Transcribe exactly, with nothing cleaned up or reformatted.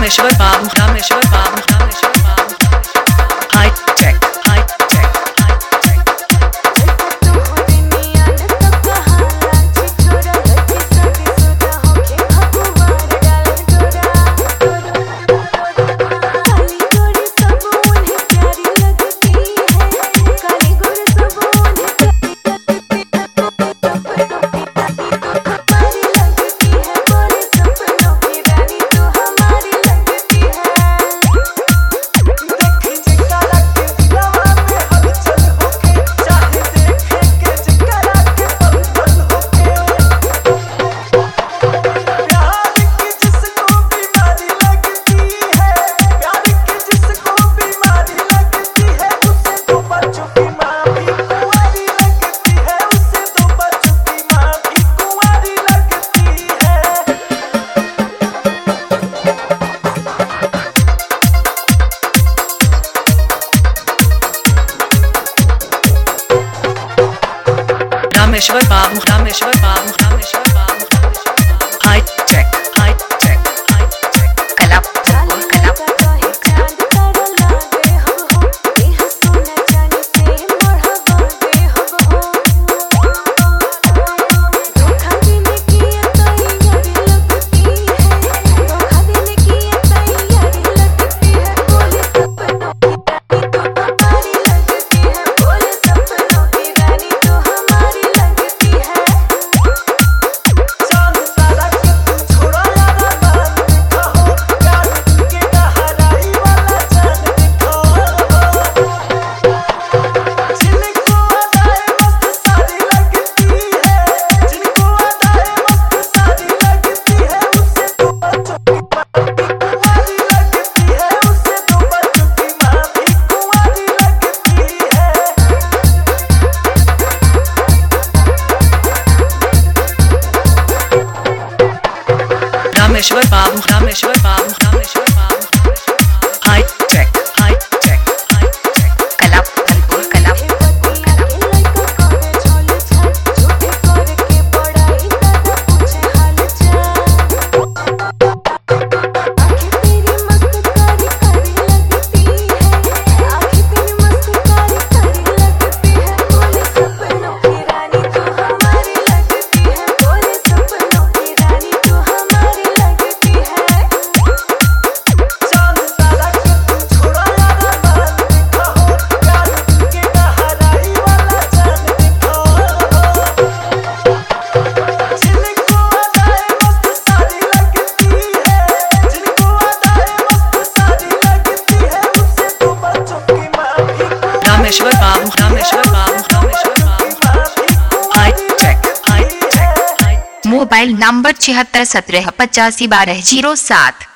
रामेश्वर बाबू रामेश्वर बाबू रामेश्वर बाबू high tech high tech high tech Rameshwar बाबू रामेश्वर बाबू रामेश्वर बाबू high tech high tech high tech कला कला रामेश्वर बाबू रामेश्वर बाबू रामेश्वर बाबू high tech high tech high tech कला फलपुर कला रामेश्वर बाबू रामेश्वर बाबू रामेश्वर बाबू high tech high tech high mobile number छिहत्तर सत्रह पचासी बारह जीरो सात।